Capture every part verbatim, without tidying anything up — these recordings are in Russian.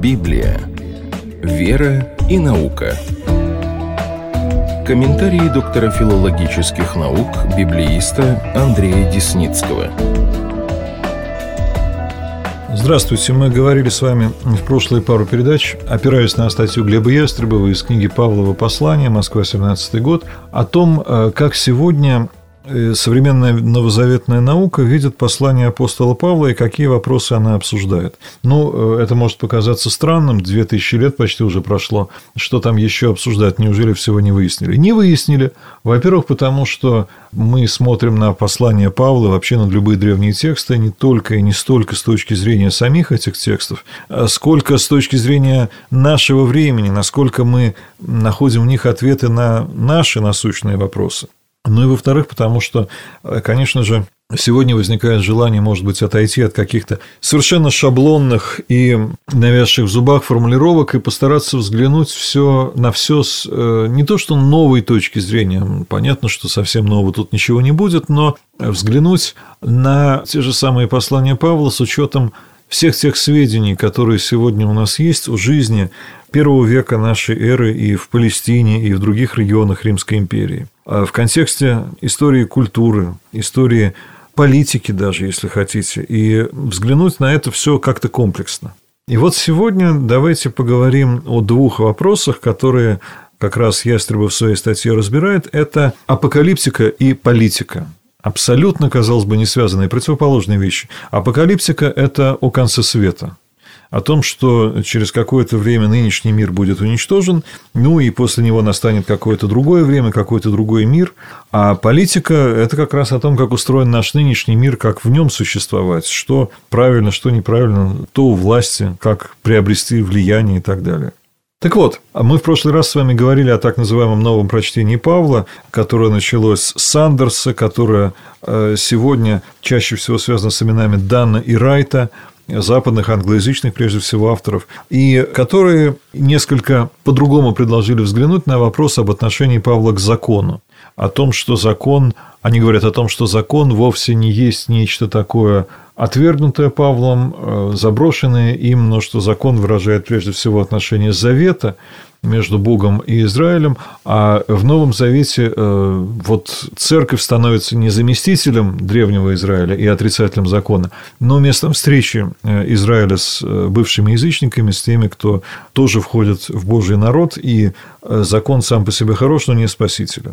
Библия. Вера и наука. Комментарии доктора филологических наук, библеиста Андрея Десницкого. Здравствуйте. Мы говорили с вами в прошлые пару передач, опираясь на статью Глеба Ястребова из книги «Павлово послание. Москва, семнадцатый год», о том, как сегодня современная новозаветная наука видит послание апостола Павла и какие вопросы она обсуждает. Ну, это может показаться странным, две тысячи лет почти уже прошло, что там еще обсуждать, неужели всего не выяснили? Не выяснили, во-первых, потому что мы смотрим на послание Павла, вообще на любые древние тексты, не только и не столько с точки зрения самих этих текстов, сколько с точки зрения нашего времени, насколько мы находим в них ответы на наши насущные вопросы. Ну и, во-вторых, потому что, конечно же, сегодня возникает желание, может быть, отойти от каких-то совершенно шаблонных и навязших в зубах формулировок и постараться взглянуть все на все с не то что новой точки зрения, понятно, что совсем нового тут ничего не будет, но взглянуть на те же самые послания Павла с учетом всех тех сведений, которые сегодня у нас есть о жизни первого века нашей эры и в Палестине, и в других регионах Римской империи. В контексте истории культуры, истории политики даже, если хотите, и взглянуть на это все как-то комплексно. И вот сегодня давайте поговорим о двух вопросах, которые как раз Ястребов в своей статье разбирает. Это апокалиптика и политика. Абсолютно, казалось бы, не связанные, противоположные вещи. Апокалиптика – это о конце света, о том, что через какое-то время нынешний мир будет уничтожен, ну и после него настанет какое-то другое время, какой-то другой мир. А политика – это как раз о том, как устроен наш нынешний мир, как в нем существовать, что правильно, что неправильно, то у власти, как приобрести влияние и так далее. Так вот, мы в прошлый раз с вами говорили о так называемом новом прочтении Павла, которое началось с Сандерса, которое сегодня чаще всего связано с именами Данна и Райта, западных англоязычных, прежде всего, авторов, и которые несколько по-другому предложили взглянуть на вопрос об отношении Павла к закону, о том, что закон, они говорят о том, что закон вовсе не есть нечто такое отвергнутое Павлом, заброшенное им, но что закон выражает прежде всего отношение завета между Богом и Израилем, а в Новом Завете вот церковь становится не заместителем древнего Израиля и отрицателем закона, но местом встречи Израиля с бывшими язычниками, с теми, кто тоже входит в Божий народ, и закон сам по себе хорош, но не спасителен.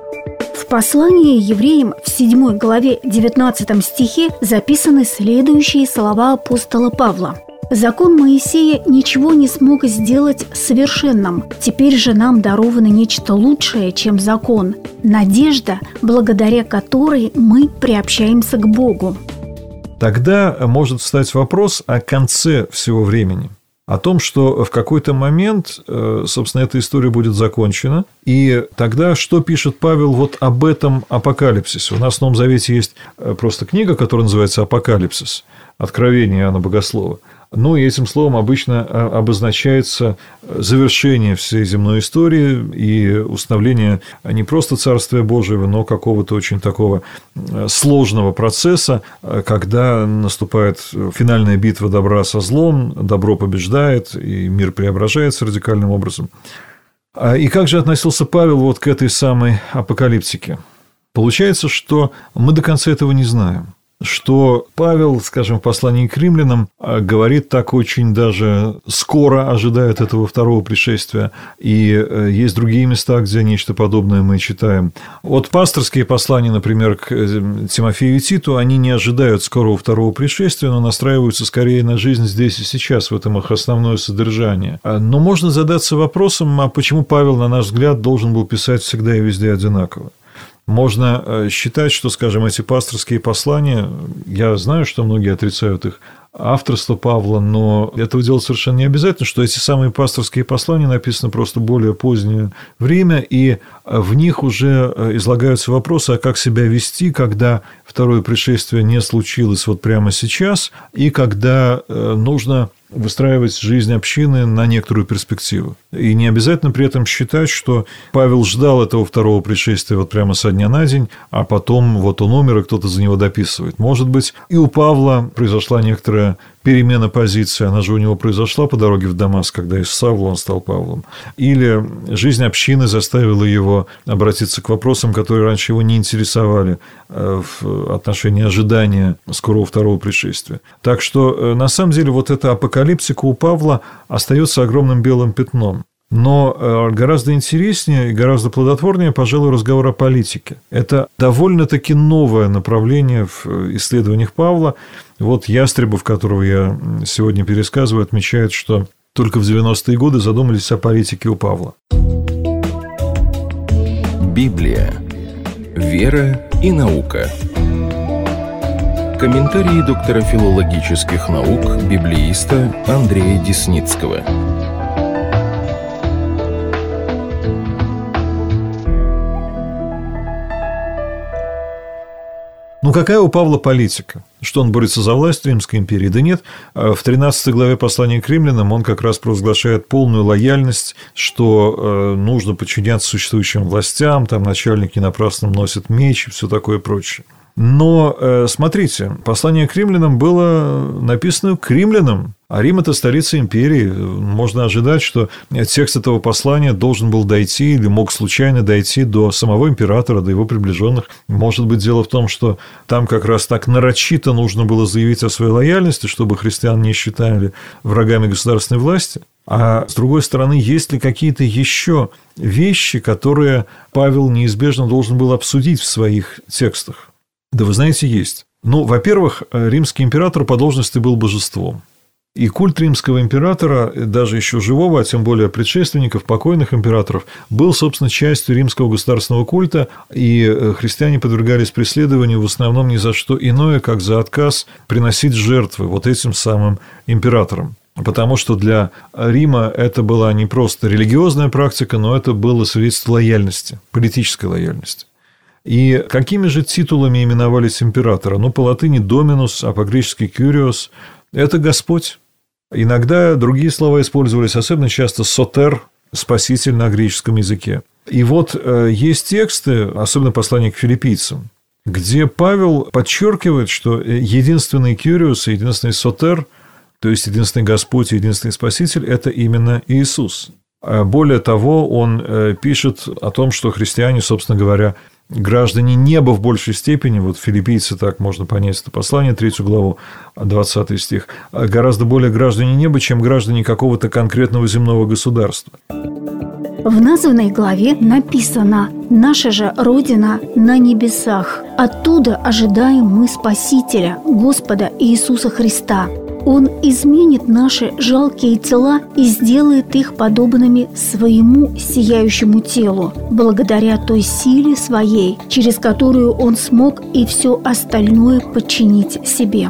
В послании евреям в седьмой главе девятнадцатом стихе записаны следующие слова апостола Павла. «Закон Моисея ничего не смог сделать совершенным. Теперь же нам даровано нечто лучшее, чем закон. Надежда, благодаря которой мы приобщаемся к Богу». Тогда может встать вопрос о конце всего времени. О том, что в какой-то момент, собственно, эта история будет закончена, и тогда что пишет Павел вот об этом апокалипсисе? У нас в Новом Завете есть просто книга, которая называется «Апокалипсис», «Откровение Иоанна Богослова». Ну, и этим словом обычно обозначается завершение всей земной истории и установление не просто Царствия Божьего, но какого-то очень такого сложного процесса, когда наступает финальная битва добра со злом, добро побеждает, и мир преображается радикальным образом. И как же относился Павел вот к этой самой апокалиптике? Получается, что мы до конца этого не знаем. Что Павел, скажем, в послании к римлянам говорит так очень даже скоро ожидает этого второго пришествия, и есть другие места, где нечто подобное мы читаем. Вот пасторские послания, например, к Тимофею и Титу, они не ожидают скорого второго пришествия, но настраиваются скорее на жизнь здесь и сейчас, в этом их основное содержание. Но можно задаться вопросом, а почему Павел, на наш взгляд, должен был писать всегда и везде одинаково? Можно считать, что, скажем, эти пасторские послания, я знаю, что многие отрицают их авторство Павла, но этого делать совершенно не обязательно, что эти самые пасторские послания написаны просто в более позднее время, и в них уже излагаются вопросы, а как себя вести, когда второе пришествие не случилось вот прямо сейчас, и когда нужно выстраивать жизнь общины на некоторую перспективу. И не обязательно при этом считать, что Павел ждал этого второго пришествия вот прямо со дня на день, а потом вот он умер, и кто-то за него дописывает. Может быть, и у Павла произошла некоторая перемена позиции, она же у него произошла по дороге в Дамаск, когда из Савла он стал Павлом, или жизнь общины заставила его обратиться к вопросам, которые раньше его не интересовали в отношении ожидания скорого второго пришествия. Так что, на самом деле, вот эта апокалипсика у Павла остается огромным белым пятном. Но гораздо интереснее и гораздо плодотворнее, пожалуй, разговор о политике. Это довольно-таки новое направление в исследованиях Павла. Вот Ястребов, которого я сегодня пересказываю, отмечает, что только в девяностые годы задумались о политике у Павла. Библия. Вера и наука. Комментарии доктора филологических наук, библеиста Андрея Десницкого. Ну, какая у Павла политика? Что он борется за власть Римской империи? Да нет. В тринадцатой главе послания к римлянам он как раз провозглашает полную лояльность, что нужно подчиняться существующим властям, там начальники напрасно носят меч и все такое прочее. Но, смотрите, послание к римлянам было написано к римлянам, а Рим – это столица империи. Можно ожидать, что текст этого послания должен был дойти или мог случайно дойти до самого императора, до его приближенных. Может быть, дело в том, что там как раз так нарочито нужно было заявить о своей лояльности, чтобы христиан не считали врагами государственной власти. А с другой стороны, есть ли какие-то еще вещи, которые Павел неизбежно должен был обсудить в своих текстах? Да вы знаете, есть. Ну, во-первых, римский император по должности был божеством. И культ римского императора, даже еще живого, а тем более предшественников, покойных императоров, был, собственно, частью римского государственного культа, и христиане подвергались преследованию в основном ни за что иное, как за отказ приносить жертвы вот этим самым императорам. Потому что для Рима это была не просто религиозная практика, но это было свидетельство лояльности, политической лояльности. И какими же титулами именовались императора? Ну, по латыни «доминус», а по-гречески «кюриос» – это «Господь». Иногда другие слова использовались, особенно часто «сотер», «спаситель» на греческом языке. И вот есть тексты, особенно послание к филиппийцам, где Павел подчеркивает, что единственный «кюриос» и единственный «сотер», то есть единственный Господь и единственный Спаситель – это именно Иисус. Более того, он пишет о том, что христиане, собственно говоря, граждане неба в большей степени, вот филиппийцы, так можно понять это послание, третью главу, двадцатый стих, гораздо более граждане неба, чем граждане какого-то конкретного земного государства. В названной главе написано: «Наша же Родина на небесах. Оттуда ожидаем мы Спасителя, Господа Иисуса Христа. Он изменит наши жалкие тела и сделает их подобными своему сияющему телу, благодаря той силе своей, через которую Он смог и все остальное подчинить себе».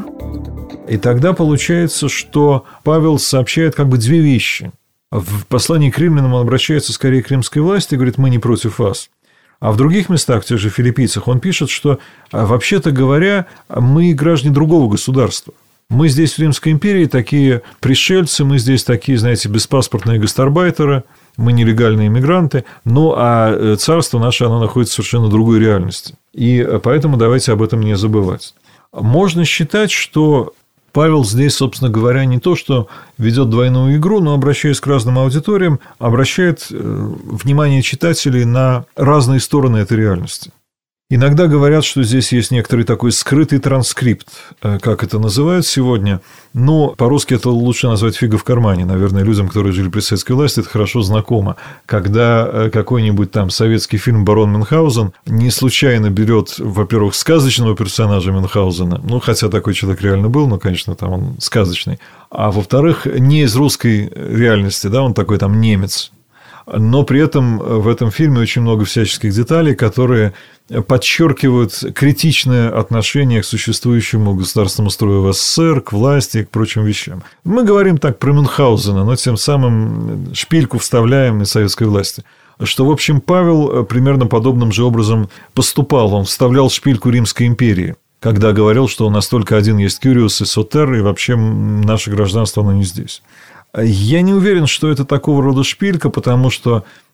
И тогда получается, что Павел сообщает как бы две вещи. В послании к римлянам он обращается скорее к римской власти и говорит: «Мы не против вас». А в других местах, в тех же филиппийцах, он пишет, что, вообще-то говоря, мы граждане другого государства. Мы здесь в Римской империи такие пришельцы, мы здесь такие, знаете, беспаспортные гастарбайтеры, мы нелегальные иммигранты, ну, а царство наше, оно находится в совершенно другой реальности. И поэтому давайте об этом не забывать. Можно считать, что Павел здесь, собственно говоря, не то, что ведет двойную игру, но, обращаясь к разным аудиториям, обращает внимание читателей на разные стороны этой реальности. Иногда говорят, что здесь есть некоторый такой скрытый транскрипт, как это называют сегодня, но по-русски это лучше назвать «фига в кармане». Наверное, людям, которые жили при советской власти, это хорошо знакомо. Когда какой-нибудь там советский фильм «Барон Мюнхгаузен» не случайно берет, во-первых, сказочного персонажа Мюнхгаузена, ну, хотя такой человек реально был, но, конечно, там он сказочный, а во-вторых, не из русской реальности, да, он такой там немец. Но при этом в этом фильме очень много всяческих деталей, которые подчеркивают критичное отношение к существующему государственному строю в СССР, к власти и к прочим вещам. Мы говорим так про Мюнхгаузена, но тем самым шпильку вставляем из советской власти. Что, в общем, Павел примерно подобным же образом поступал. Он вставлял шпильку Римской империи, когда говорил, что у нас только один есть Кюриос и Сотер, и вообще наше гражданство, оно не здесь. Я не уверен, что это такого рода шпилька, потому что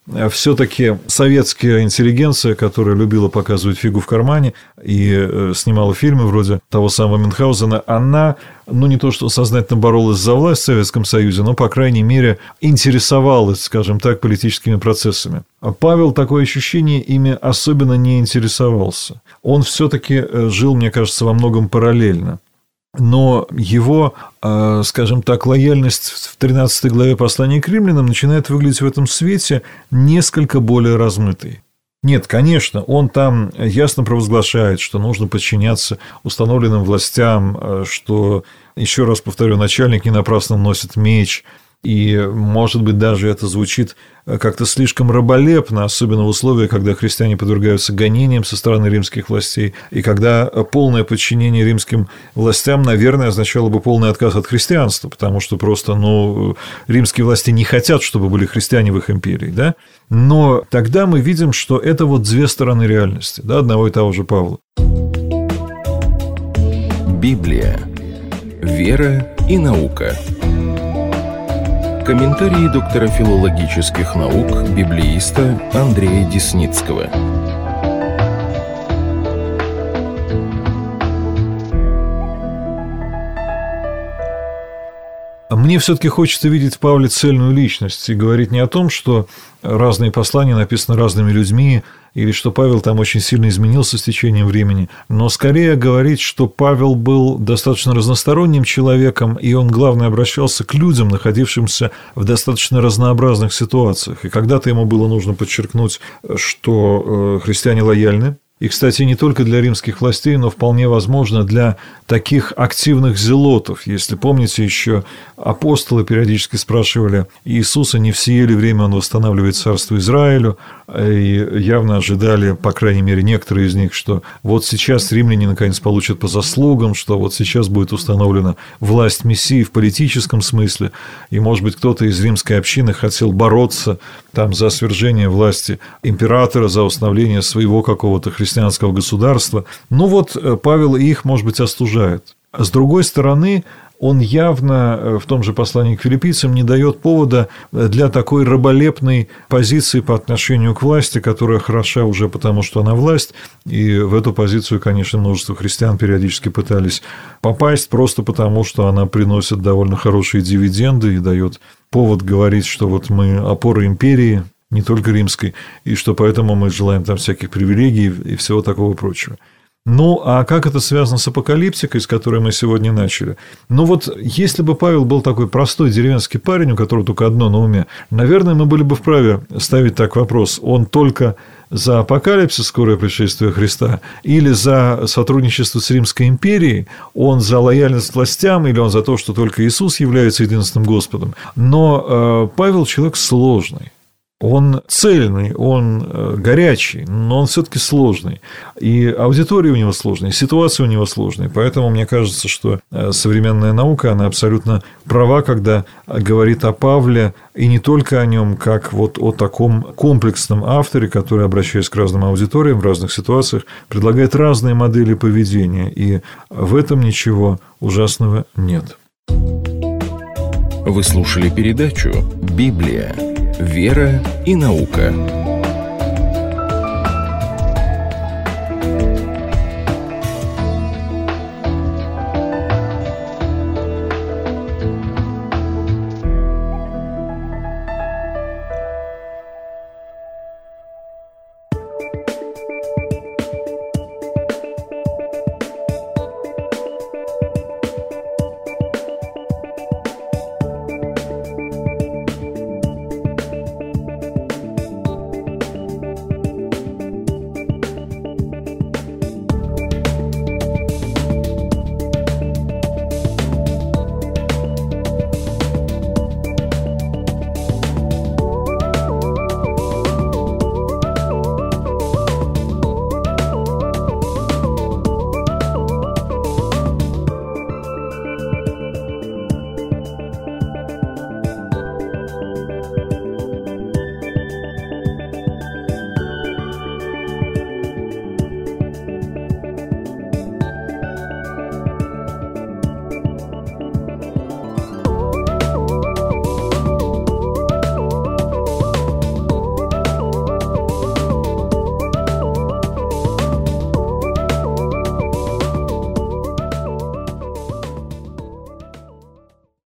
все-таки советская интеллигенция, которая любила показывать фигу в кармане и снимала фильмы вроде того самого Мюнхгаузена, она, ну, не то что сознательно боролась за власть в Советском Союзе, но, по крайней мере, интересовалась, скажем так, политическими процессами. А Павел, такое ощущение, ими особенно не интересовался. Он все-таки жил, мне кажется, во многом параллельно. Но его, скажем так, лояльность в тринадцатой главе послания к римлянам начинает выглядеть в этом свете несколько более размытой. Нет, конечно, он там ясно провозглашает, что нужно подчиняться установленным властям, что, еще раз повторю, начальник не напрасно носит меч, и, может быть, даже это звучит как-то слишком раболепно, особенно в условиях, когда христиане подвергаются гонениям со стороны римских властей, и когда полное подчинение римским властям, наверное, означало бы полный отказ от христианства, потому что просто, ну, римские власти не хотят, чтобы были христиане в их империи, да? Но тогда мы видим, что это вот две стороны реальности, да, одного и того же Павла. Библия. Вера и наука. Комментарии доктора филологических наук, библеиста Андрея Десницкого. Мне все-таки хочется видеть в Павле цельную личность и говорить не о том, что разные послания написаны разными людьми, или что Павел там очень сильно изменился с течением времени, но скорее говорить, что Павел был достаточно разносторонним человеком, и он, главное, обращался к людям, находившимся в достаточно разнообразных ситуациях. И когда-то ему было нужно подчеркнуть, что христиане лояльны. И, кстати, не только для римских властей, но вполне возможно для таких активных зелотов. Если помните, еще апостолы периодически спрашивали Иисуса, не в сие ли время он восстанавливает царство Израилю, и явно ожидали, по крайней мере, некоторые из них, что вот сейчас римляне наконец получат по заслугам, что вот сейчас будет установлена власть Мессии в политическом смысле, и, может быть, кто-то из римской общины хотел бороться там за свержение власти императора, за установление своего какого-то христианского государства. Ну вот Павел их, может быть, остужает. С другой стороны, он явно в том же послании к филиппийцам не дает повода для такой раболепной позиции по отношению к власти, которая хороша уже потому, что она власть, и в эту позицию, конечно, множество христиан периодически пытались попасть просто потому, что она приносит довольно хорошие дивиденды и дает повод говорить, что вот мы опора империи, не только римской, и что поэтому мы желаем там всяких привилегий и всего такого прочего. Ну, а как это связано с апокалиптикой, с которой мы сегодня начали? Ну, вот если бы Павел был такой простой деревенский парень, у которого только одно на уме, наверное, мы были бы вправе ставить так вопрос: он только за апокалипсис, скорое пришествие Христа, или за сотрудничество с Римской империей, он за лояльность властям, или он за то, что только Иисус является единственным Господом. Но э, Павел человек сложный. Он цельный, он горячий, но он все-таки сложный. И аудитория у него сложная, и ситуация у него сложная. Поэтому мне кажется, что современная наука, она абсолютно права, когда говорит о Павле, и не только о нем, как вот о таком комплексном авторе, который, обращаясь к разным аудиториям в разных ситуациях, предлагает разные модели поведения. И в этом ничего ужасного нет. Вы слушали передачу «Библия. Вера и наука».